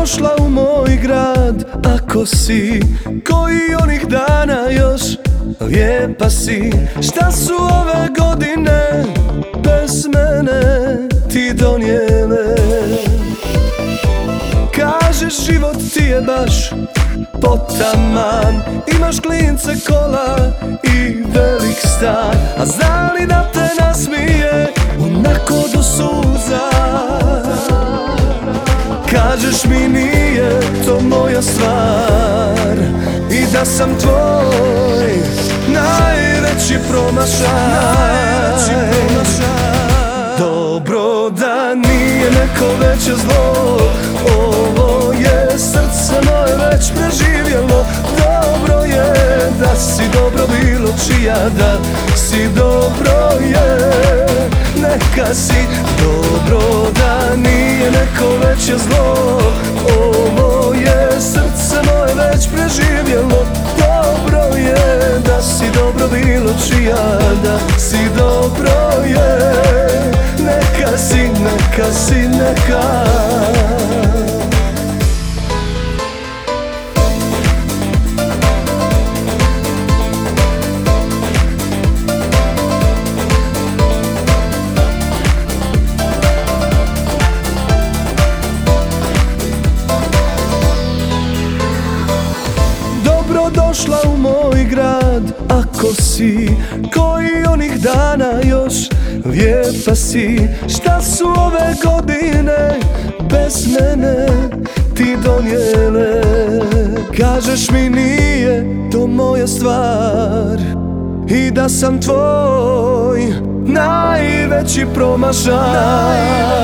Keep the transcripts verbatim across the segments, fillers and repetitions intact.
došla u moj grad, ako si koji onih dana još lijepa si. Šta su ove godine bez mene ti donijele? Kažeš život ti je baš potaman, imaš klince, kola i velik stan. A zna li da te nasmije onako do suza? Kažeš mi nije to moja stvar i da sam tvoj najveći promašaj. Dobro da nije neko veće zlo, ovo je srce moje već preživjelo. Dobro je da si dobro bilo čija, da si dobro je, neka si. Dobro da nije neko veće zlo, ovo je srce moje već preživjelo. Dobro je da si dobro bilo čija, da si dobro je, neka si, neka si, neka. Došla u moj grad, ako si koji onih dana još lijepa si. Šta su ove godine bez mene ti donijele? Kažeš mi nije to moja stvar i da sam tvoj najveći promašaj.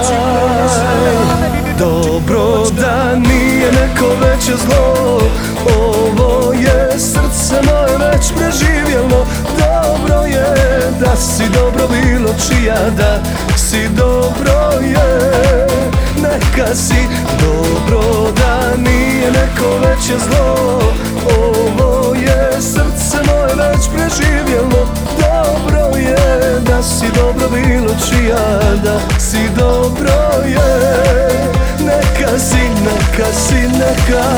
Dobro da nije neko veće zlo, ovo je srce moje već preživjelo. Dobro je da si dobro bilo čija, da si dobro je, neka si. Dobro da nije neko veće zlo, ovo je srce moje već preživjelo. Dobro je da si dobro bilo čija, da si dobro je, neka si, neka si, neka.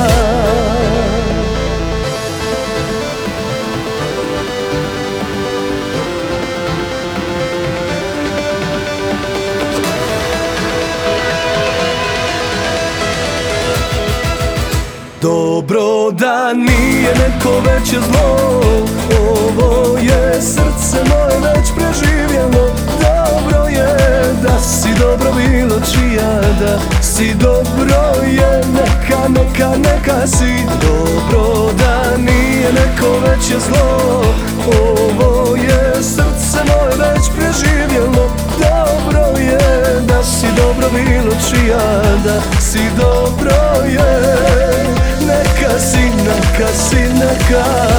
Dobro da nije neko veće zlo, ovo je srce moje već preživjelo. Dobro je da si dobro bilo čija, da si dobro je, neka, neka, neka si. Dobro da nije neko veće zlo, ovo je srce moje već preživjelo. Dobro je da si dobro bilo čija, da si dobro je, neka si, neka si, neka.